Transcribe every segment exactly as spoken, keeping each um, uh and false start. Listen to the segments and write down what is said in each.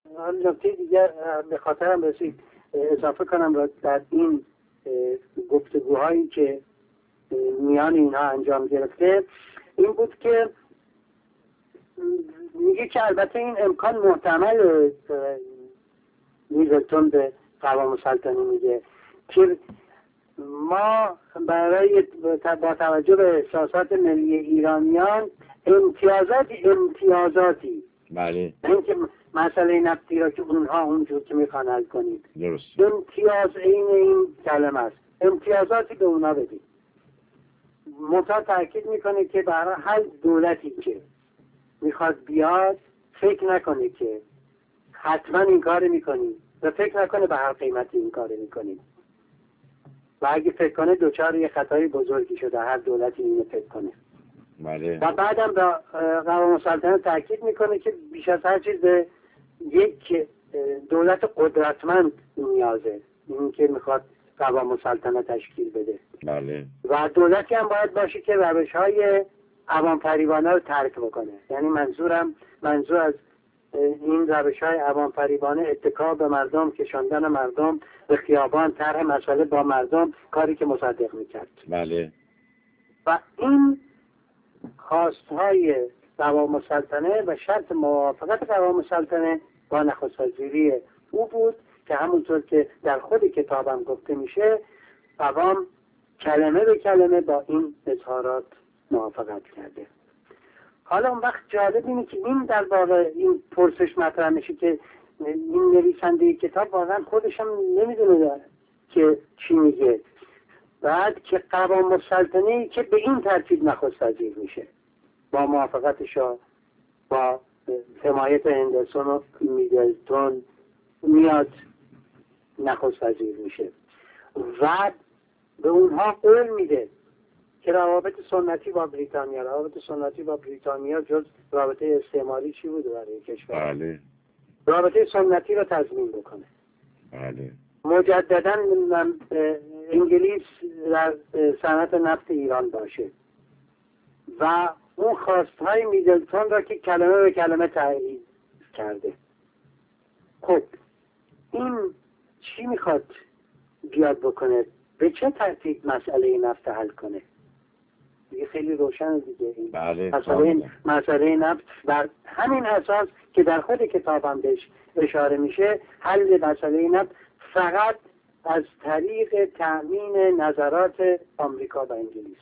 نکته دیگر به خاطرم رسید اضافه کنم را در این گفتگوهایی که میان اینها انجام گرفته این بود که میگه که البته این امکان محتمل میدلتون به قوام سلطنه میگه که ما برای با توجه به احساسات ملی ایرانیان امتیازاتی امتیازاتی بله اینکه مسئله نفتی را که اونها اونجور که میخوان حل کنید درست امتیاز این این کلمه است امتیازاتی به اونا بدید. منتها تاکید میکنه که برای هر دولتی که میخواد بیاد فکر نکنه که حتما این کار میکنید و فکر نکنه به هر قیمتی این کار میکنید و اگه فکر کنه دوچار یه خطای بزرگی شده هر دولتی اینو فکر کنه. بله و بعدم به قوام سلطنه تاکید میکنه که بیش از هر چیز به یک دولت قدرتمند نیازه این که میخواد قوام سلطنه تشکیل بده. بله و دولتی هم باید باشه که روش های عوام فریبانه رو ترک بکنه. یعنی منظورم منظور از این روش های عوام فریبانه اتکا به مردم، کشاندن مردم به خیابان، طرح مسئله با مردم، کاری که مصدق میکرد. بله و این خواستهای قوام سلطنه و شرط موافقت قوام سلطنه با نخست وزیری او بود که همونطور که در خود کتابم گفته میشه قوام کلمه به کلمه با این اظهارات موافقت کرده. حالا اون وقت جالب اینه که این در واقع این پرسش مطرح میشه که این نویسنده کتاب واقعا خودش هم نمیدونه که چی میگه. بعد که قوام سلطنه که به این ترتیب نخست وزیر میشه با موافقتشا با حمایت هندرسون و میدلتون میاد نخست وزیر میشه و به اونها قول میده که روابط سنتی با بریتانیا روابط سنتی با بریتانیا جز رابطه استعماری چی بوده برای کشور؟ بله رابطه سنتی رو تضمین بکنه. بله مجددا انگلیس در صنعت نفت ایران باشه و اون خواستهای میدلتون را که کلمه به کلمه تایید کرده. خب این چی میخواد بیاد بکنه؟ به چه ترتیب مسئله نفت حل کنه؟ دیگه خیلی روشن دیگه این بله مسئله مسئله نفت بر همین اساس که در خود کتابم بهش اشاره میشه حل مسئله نفت فقط از طریق تأمین نظرات آمریکا و انگلیس.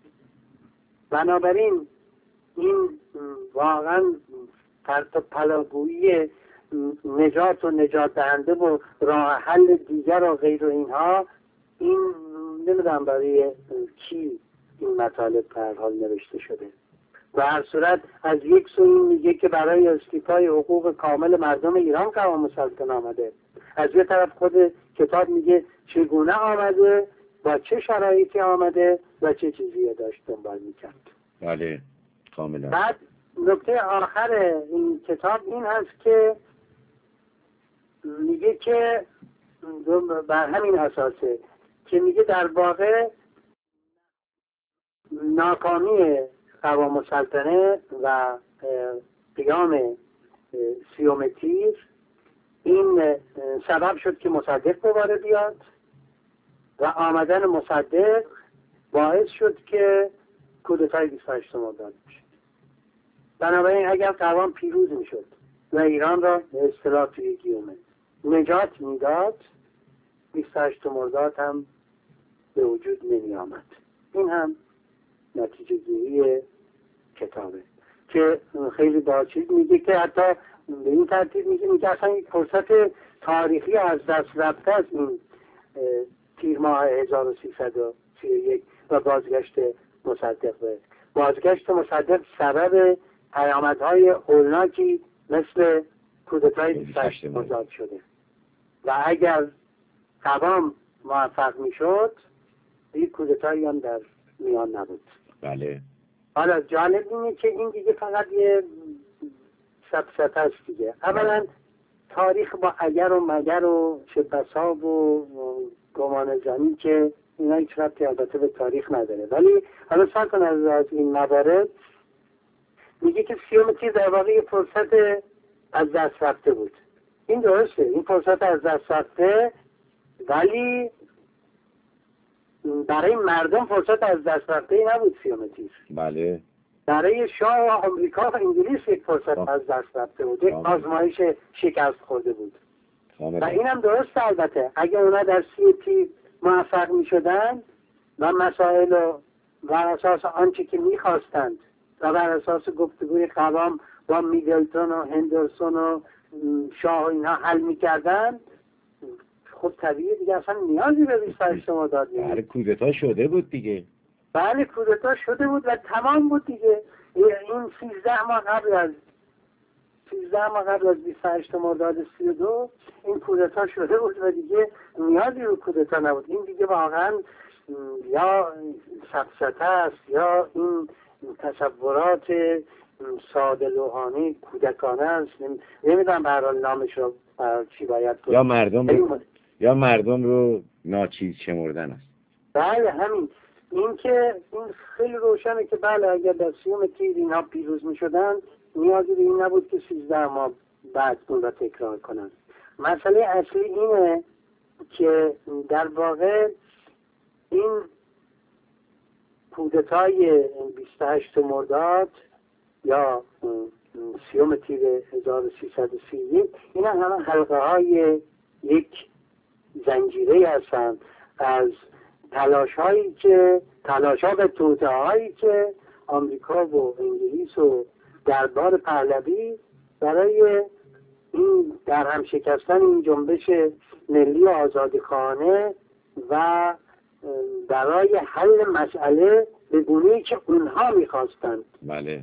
بنابراین این واقعا پرت و پلاگویی نجات و نجات دهنده و راه حل دیگر و غیر و اینها این نمیدونم برای کی این مطالب پر حال نوشته شده. و هر صورت از یک سو این میگه که برای استیفای حقوق کامل مردم ایران قوام سلطنه آمده، از یه طرف خود کتاب میگه چگونه آمده، با چه شرایطی آمده و چه چیزی داشت دنبال میکرد. بله کاملا. بعد نکته آخر این کتاب این هست که میگه که بر همین اساسه که میگه در واقع ناکامی قوام سلطنه و قیام سیوم تیر این سبب شد که مصدق دوباره بیاد و آمدن مصدق باعث شد که کودتای بیست و هشتم مرداد بشه. بنابراین اگر قوام پیروز میشد و ایران را به اصطلاح توی گیومه نجات میداد، بیست و هشتم مرداد هم به وجود نمی آمد. این هم نتیجه گیری کتابه که خیلی با چیز میگه که حتی به این ترتیب میگه میگه اصلا یک فرصت تاریخی از دست رفته از این تیر ماه هزار و سیصد و سی و یک و بازگشت مصدق به بازگشت مصدق سبب پیامدهای هولناکی مثل کودتای بیست و هشتم مرداد شده و اگر قوام موفق میشد یک کودتایی هم در میان نبود. بله. حالا جالب اینه که این دیگه فقط یه سفسطه است دیگه. اولا تاریخ با اگر و مگر و شبسا و گمان زنی که اینا هیچ ربطی البته به تاریخ نداره، ولی حالا سر کن از این موارد میگه که سیوم تیر در واقع یه فرصت از دست رفته بود این درسته، این فرصت از دست رفته، ولی برای مردم فرصت از دست رفته ای نبود سیومتیر. بله. برای شاه و آمریکا و انگلیس یک فرصت آه. از دست رفته بود، یک آزمایش شکست خورده بود. آمده. و اینم درسته. البته اگه اونا در سی تی موفق می شدن و مسائل و بر اساس آنچه که می خواستند و بر اساس گفتگوی قوام با میدلتون و هندرسون و شاه و اینها حل می کردن، خب طبیعی دیگه اصلا نیازی به بیست و هشت مرداد نیست. بله کودتا شده بود دیگه. بله کودتا شده بود و تمام بود دیگه. این سیزده ماه قبل از سیزده ماه قبل از بیست و هشت مرداد سی و دو این کودتا شده بود و دیگه نیازی به کودتا نبود. این دیگه واقعا یا سفسطه است یا این تصورات ساده لوحانه کودکانه است. نمیدونم به هر حال نامش رو چی باید کنم. یا مردم رو یا مردم رو ناچیز شمردن است. بله همین. این که این خیلی روشنه که بله اگر در سیوم تیر اینها پیروز می شدن نیازی به این نبود که سیزده ماه بعد اون را تکرار کنن. مسئله اصلی اینه که در واقع این کودتای بیست و هشت مرداد یا سیوم تیر هزار و سیصد و سی و یک اینا همه حلقه های یک زنجیره هستند از تلاش هایی که تلاش ها و توطئه هایی که آمریکا و انگلیس و دربار پهلوی برای این در هم شکستن این جنبش ملی و آزادیخواهانه و برای حل مسئله به گونه‌ای که اونها میخواستند. بله.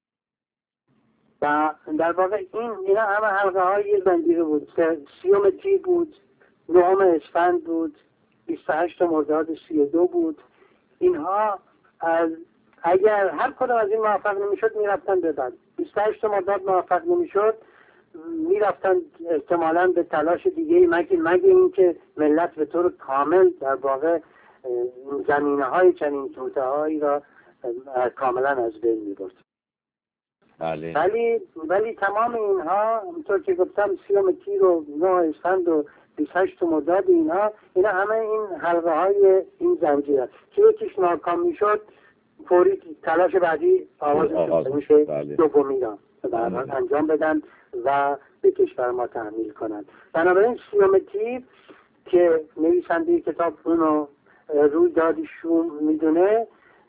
و در واقع این اینا همه حلقه های زنجیره بود. سیوم تیر بود، نهم اسفند بود، بیست و هشت مرداد سی و دو بود. اینها از اگر هر کدام از این موفق نمیشد میرفتن به بعد. بیست و هشت مرداد موفق نمیشد میرفتن احتمالاً به تلاش دیگه مگه مگه این که ملت به طور کامل در واقع زمینه های چنین توطئه هایی را کاملا از بین میبرد. بله. ولی ولی تمام اینها همونطور که گفتم سیوم تیر و نه اسفند و بیست و هشت مرداد اینها اینا همه این حلقه های این زنجیره که یکیش ناکام میشد فوری تلاش بعدی آغاز میشه دومی را برنامه انجام بدن و به کشور ما تحمیل کنند. بنابراین سیوم تیر که نویسنده کتاب اونو روی دادی شوم میدونه،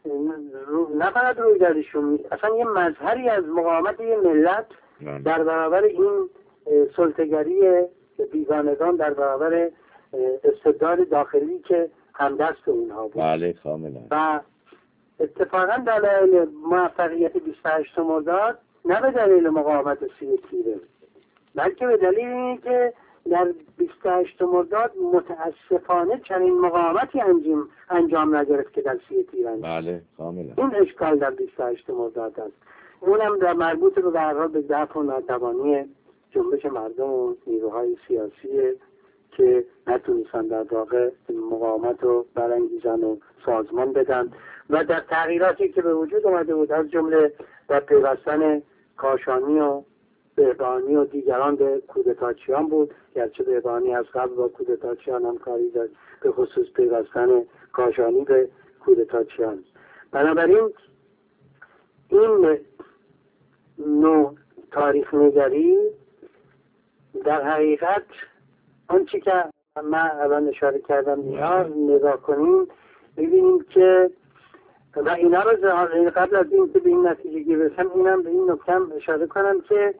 نه فقط روی دادی شوم، اصلا یه مظهری از مقاومت یه ملت در برابر این سلطه‌گری بیگانگان، در برابر استبداد داخلی که همدست اونها بود. بله کاملا. و اتفاقا دلایل موفقیت بیست و هشت مرداد نه به دلیل مقاومت سی تیره، بلکه به دلیل اینه که در بیست و هشت مرداد متاسفانه چنین مقاومتی انجام انجام نگرفت که در سی تیر انجام. بله کاملا. این اشکال در بیست و هشت مرداد است. اونم در مربوط به در حال به ضعف و ناتوانی جنبش مردم و نیروهای سیاسی که نتونستن در واقع مقاومت رو برانگیزن و سازمان بدن و در تغییراتی که به وجود اومده بود از جمله در پیوستن کاشانی و بهبانی و دیگران به کودتاچیان بود، گرچه بهبانی از قبل با کودتاچیان هم کاری داشت، به خصوص پیوستن کاشانی به کودتاچیان. بنابراین این نوع تاریخ نگری در حقیقت آنچه که من الان اشاره کردم اینا نگاه کنیم ببینیم که و اینا رو قبل از این که به این نتیجه برسم اینم به این نکته اشاره کنم که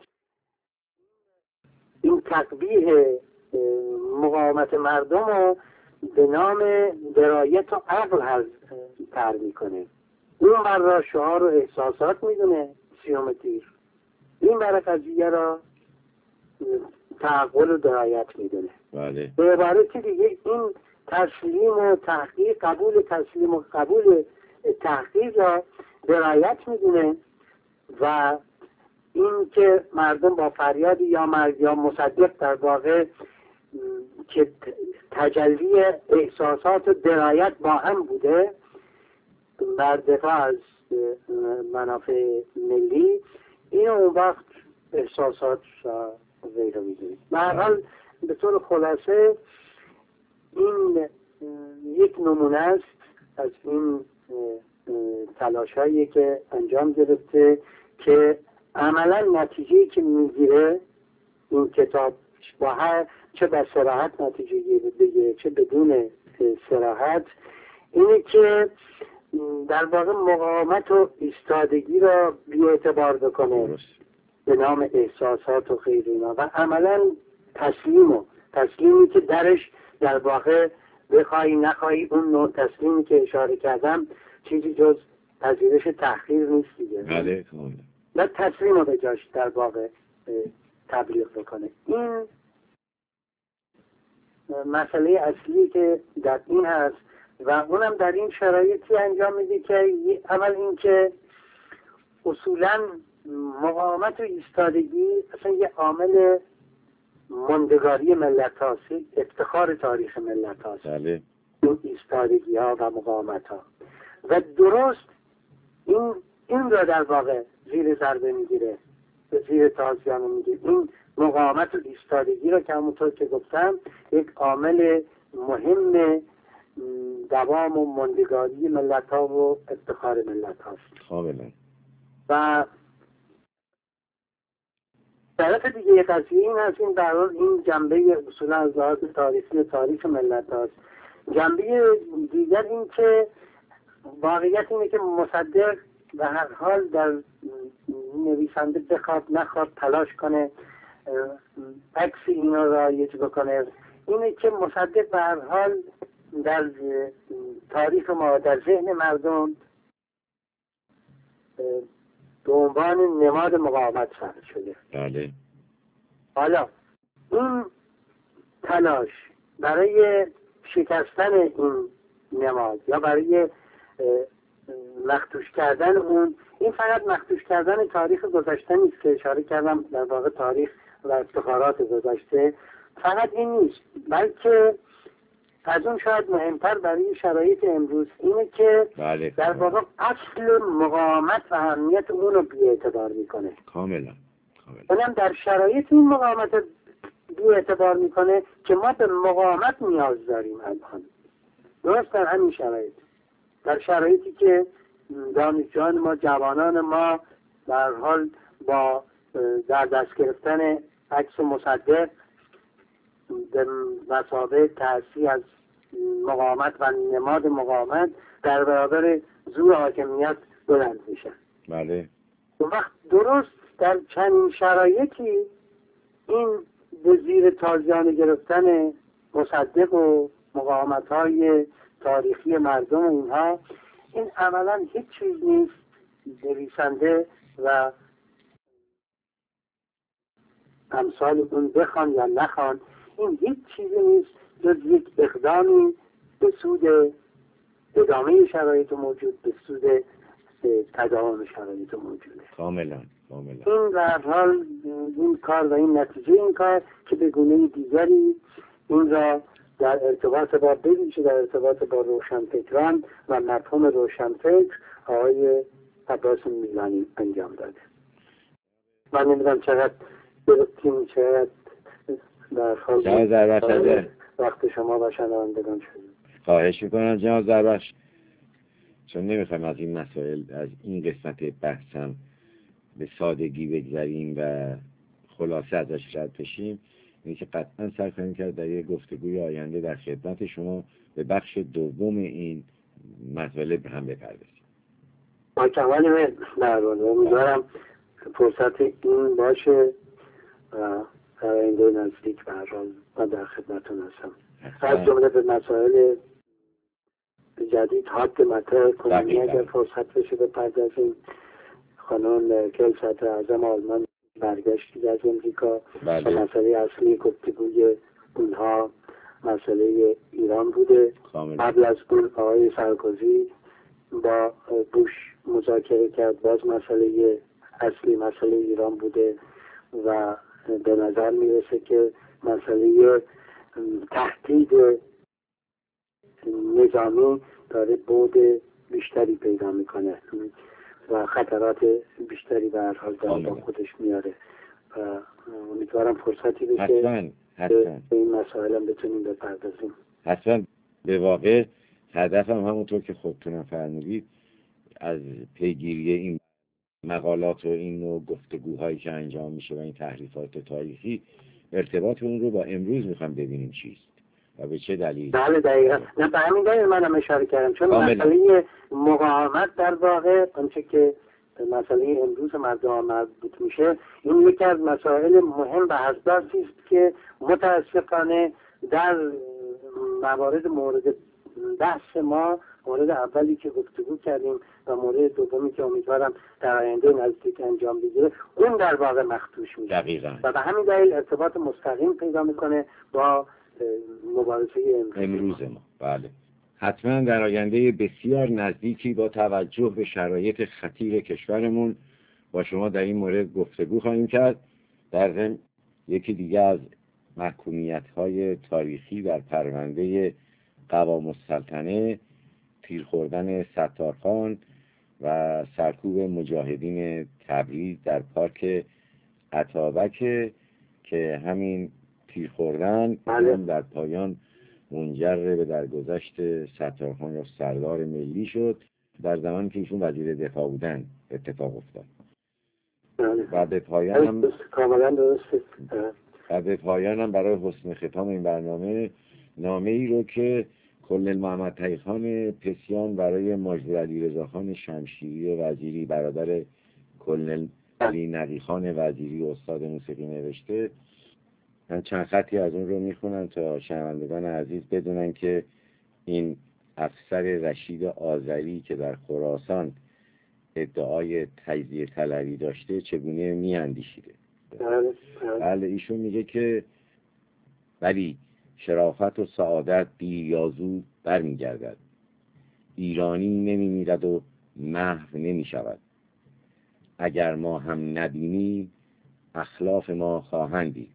این تقبیح مقاومت مردم رو به نام درایت و عقل هست تر میکنه. اون بر را شعار و احساسات میدونه سیوم تیر، این بر قضیه را تعقل و درایت میدونه. بله. به عبارت دیگه این تسلیم و تحقیق، قبول تسلیم و قبول تحقیق را درایت میدونه و این که مردم با فریاد یا مرگ یا مصدق در واقع که تجلی احساسات و درایت با هم بوده بر دفاع از منافع ملی، این اون وقت احساسات غیر میدونیم. به هر حال به طور خلاصه این یک نمونه است از این تلاشایی که انجام گرفته که عملا نتیجه‌ای که میگیره این کتاب با هر چه به صراحت نتیجه بگیره چه بدون صراحت اینه که در واقع مقاومت و ایستادگی را بی‌اعتبار بکنه به نام احساسات و غیر اینا و عملا تسلیم و تسلیمی که درش در واقع بخوای نخوای اون نوع تسلیمی که اشاره کردم چیزی جز پذیرش تحقیر نیست دیگه. بله و تسلیم رو به جاش در واقع تبلیغ بکنه. این مسئله اصلی که در این هست و اونم در این شرایطی انجام میده که اول این که اصولا مقاومت و ایستادگی اصلا یه عامل ماندگاری ملت هاست، افتخار تاریخ ملت هاست. بله. این ایستادگی ها و مقاومت ها و درست این این را در واقع زیر ضربه میگیره، به زیر تازیانه میگیره. این مقاومت و ایستادگی را که همونطور که گفتم یک عامل مهم دوام و ماندگاری ملت ها و افتخار ملت هاست. کاملا. و طرف دیگه یک قضیه این هست، این در حال این جنبه اصولا از لحاظ تاریخی تاریخ ملت هاست. جنبه دیگر این که واقعیت اینه که مصدق به هر حال در نویسنده بخواد نخواد تلاش کنه عکس اینا را رایج بکنه، اینه که مصدق به هر حال در تاریخ ما در ذهن مردم به عنوان نماد مقاومت ثبت شده. بله. حالا این تلاش برای شکستن این نماد یا برای مخدوش کردن اون، این فقط مخدوش کردن تاریخ گذشته نیست که اشاره کردم، در واقع تاریخ و افتخارات گذشته فقط این نیست، بلکه از اون شاید مهمتر برای شرایط امروز اینه که بله. در واقع اصل مقاومت و اهمیت اون رو بی‌اعتبار میکنه. کاملا. کاملا. اونم در شرایط این مقاومت بی‌اعتبار میکنه که ما به مقاومت نیاز داریم الان. درست در همین شرایط، در شرایطی که دانشجویان ما، جوانان ما در حال با در دست گرفتن عکس مصدق به مثابه تأثیر از مقاومت و نماد مقاومت در برابر زور حاکمیت بلند میشن. بله. اون وقت درست در چنین شرایطی این به زیر تازیانه گرفتن مصدق و مقاومت‌های تاریخی مردم اینها، این عملا هیچ چیز نیست نویسنده و امثال اون بخوان یا نخوان، این هیچ چیزی نیست جز یک اقدامی به سود ادامه شرایط موجود، به سود تداوم شرایط موجوده. کاملا. کاملا. این در حال این کار و این نتیجه این کار که به گونه دیگری این را در ارتباط با بویژه در ارتباط با روشنفکران و مفهوم روشنفکر آقای عباس میلانی انجام داده. من نمیدونم چقدر درستیم، چقدر در حال وقت شما و شنوندگان شد. خواهش میکنم جناب زربش، چون نمیخوایم از این مسائل، از این قسمت بحثم به سادگی بگذاریم و خلاصه ازش رد بشیم، اینه که قطعا سعی کنیم که در یک گفتگوی آینده در خدمت شما به بخش دوم این مطالب هم بپردازیم. با کمال میل درباره امیدوارم فرصت این باشه و در آینده نزدیک به هر حال من در خدمتتون هستم. از جمله به مسائل جدید حاد مطرح کنیم اگر فرصت بشه بپردازیم. خانم مرکل صدر اعظم آلمان برگشتی از امریکا و مسئله اصلی گفتگوی اونها مسئله ایران بوده. قبل از اون آقای سرکوزی با بوش مذاکره کرد، باز مسئله اصلی مسئله ایران بوده و به نظر میرسه که مسئله تهدید نظامی داره بعد بیشتری پیدا میکنه و خطرات بیشتری به هر حال داره با خودش میاره و امیدوارم فرصتی بشه حتما حتما به این مسائل هم بتونیم بپردازیم. حتما. به واقع هدفم همونطور که خودتونم فرمودید از پیگیری این مقالات و این نوع گفتگوهایی که انجام میشه و این تحریفات تاریخی ارتباط اون رو با امروز میخوام ببینیم چیست و به چه دلیل. بله دقیقا. نه به همین دلیل منم اشاره کردم، چون مسئله مقاومت در واقع آنچه که مسئله امروز مردم مربوط میشه، این یکی از مسائل مهم و حساسی است که متاسفانه در موارد مورد بحث ما، مورد اولی که گفتگو کردیم و مورد دومی که امیدوارم در آینده نزدیک انجام بگیره، اون در واقع مخدوش میشه. دقیقاً. و به همین دلیل ارتباط مستقیم پیدا میکنه با مبارزه امروز, امروز ما. بله. حتما در آینده بسیار نزدیکی با توجه به شرایط خطیر کشورمون با شما در این مورد گفتگو خواهیم کرد. در ضمن یکی دیگه از محکومیت‌های تاریخی در پرونده قوام السلطنه، تیر خوردن ستارخان و سرکوب مجاهدین تبریز در پارک اتابک که همین تیر خوردن در پایان منجر به درگذشت ستارخان یا سردار ملی شد در زمانی که ایشون وزیر دفاع بودن اتفاق افتاد. و به پایان هم کاملا درسته. و به پایان هم برای حسن ختام این برنامه نامه ای رو که کلنل محمد تقی‌خان پسیان برای ماجد علیرضا خان شمشیری وزیری برادر کلنل علی نقی‌خان وزیری استاد موسیقی نوشته، من چند خطی از اون رو میخونم تا شنوندگان عزیز بدونن که این افسر رشید آذری که در خراسان ادعای تجزیه طلبی داشته چگونه میاندیشیده. بله ایشون میگه که ولی شرافت و سعادت دیر یا زود برمیگردد، ایرانی نمیمیرد و محو نمیشود، اگر ما هم نبینیم اخلاف ما خواهند دید،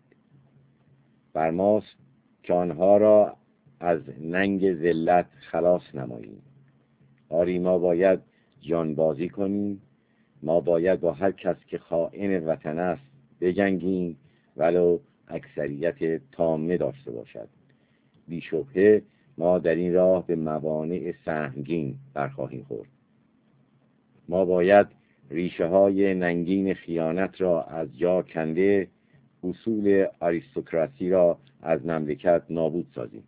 بر ماست که آنها را از ننگ ذلت خلاص نماییم. آری ما باید جانبازی کنیم، ما باید با هر کس که خائن وطن است بجنگیم ولو اکثریت تامه داشته باشد. بی شبهه ما در این راه به موانع سهمگین برخواهیم خورد. ما باید ریشه های ننگین خیانت را از جا کنده اصول آریستوکراسی را از مملکت نابود سازیم.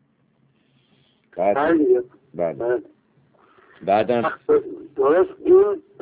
بعد بله. بعدم درست این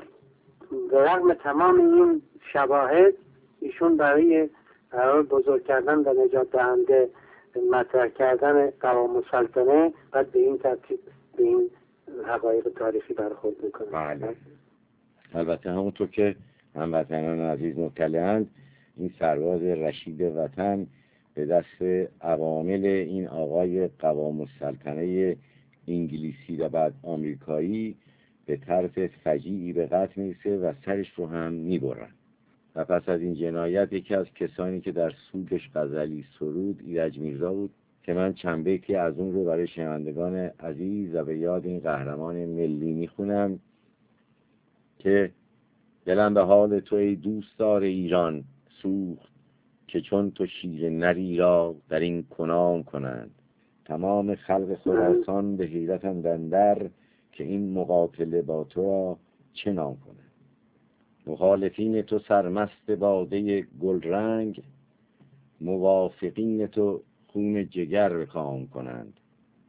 رغم تمام این شواهد ایشون برای قرار بزرگ کردن و نجات دهنده مطرح کردن قوام السلطنه و به این ترتیب به این حقایق تاریخی برخورد میکنه. بله. البته همونطور که هموطنان عزیز مطلعند، این سرباز رشید وطن به دست عوامل این آقای قوام السلطنه انگلیسی و بعد آمریکایی به طرف فجیعی به قتل میرسه و سرش رو هم میبرن. و پس از این جنایت یکی از کسانی که در سودش غزلی سرود ایرج میرزا بود که من چند بیتی از اون رو برای شنوندگان عزیز و به یاد این قهرمان ملی میخونم که دلم به حال تو ای دوستدار ایران سوخت، که چون تو شیر نری را در این کنام کنند. تمام خلق خراسان به حیرت اندر که این مقاتله با تو را چه نام کنند. مخالفین تو سرمست باده گل رنگ، موافقین تو خون جگر به کام کنند.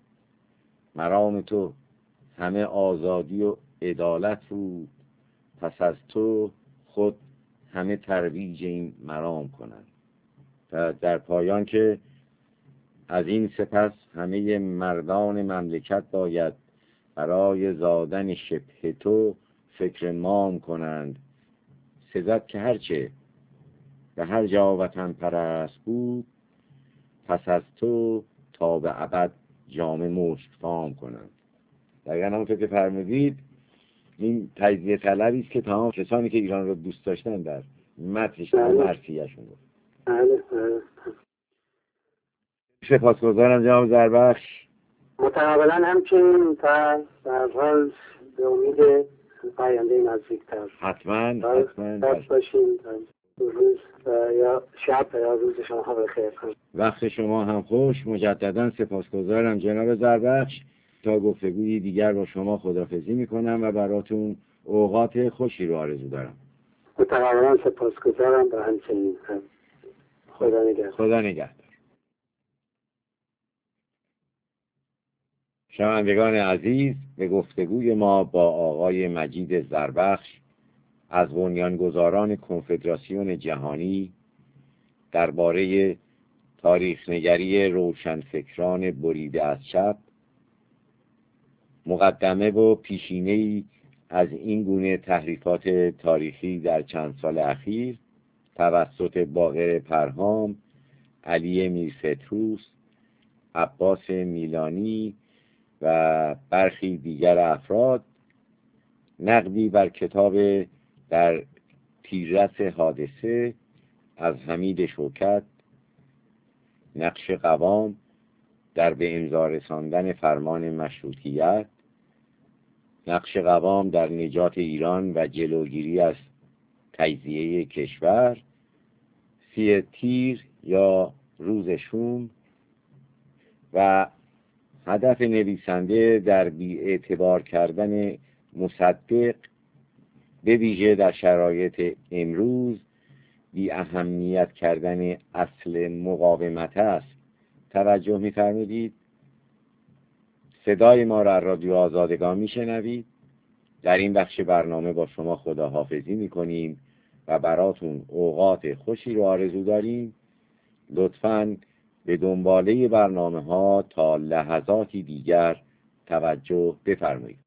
مرام تو همه آزادی و عدالت بود، پس از تو خود همه ترویج این مرام کنند. و در پایان که از این سپس همه مردان مملکت باید برای زادن شبه تو فکر مام کنند. سزد که هرچه به هر جا وطن پرست بود، پس از تو تا به ابد جام مشک فام کنند. دقیقا همونطور که فرمودید این تجزیه طلبی است که تمام کسانی که ایران رو دوست داشتن در متنش در مرثیه‌شون بود. سپاسگزارم جناب زربخش. متقابلا همچنین تا در حال به امید آینده نزدیکتر. حتما حتما دست باشین. روز یا شب یا روز شما بخیر. وقت شما هم خوش. مجددا سپاسگزارم جناب زربخش. تا گفتگوی دیگر با شما خداحافظی میکنم و براتون اوقات خوشی رو آرزو دارم. متقابلا سپاسگزارم و همچنین. خدا نگهدار. خدا نگهدار. شنوندگان عزیز، به گفتگوی ما با آقای مجید زربخش از بنیانگذاران کنفدراسیون جهانی درباره تاریخ‌نگری روشنفکران بریده از چپ، مقدمه و پیشینه‌ای از این گونه تحریفات تاریخی در چند سال اخیر توسط باقر پرهام، علی میرپطروس، عباس میلانی و برخی دیگر افراد، نقدی بر کتاب در تیررس حادثه از حمید شوکت، نقش قوام در به امضا رساندن فرمان مشروطیت، نقش قوام در نجات ایران و جلوگیری از تجزیه کشور، سی تیر یا روز شوم و هدف نویسنده در بی‌اعتبار کردن مصدق به ویژه در شرایط امروز بی اهمیت کردن اصل مقاومت است توجه می‌فرمودید. صدای ما را رادیو آزادگان میشنوید. در این بخش برنامه با شما خداحافظی میکنیم و براتون اوقات خوشی رو آرزو داریم. لطفاً به دنباله برنامه ها تا لحظاتی دیگر توجه بفرمایید.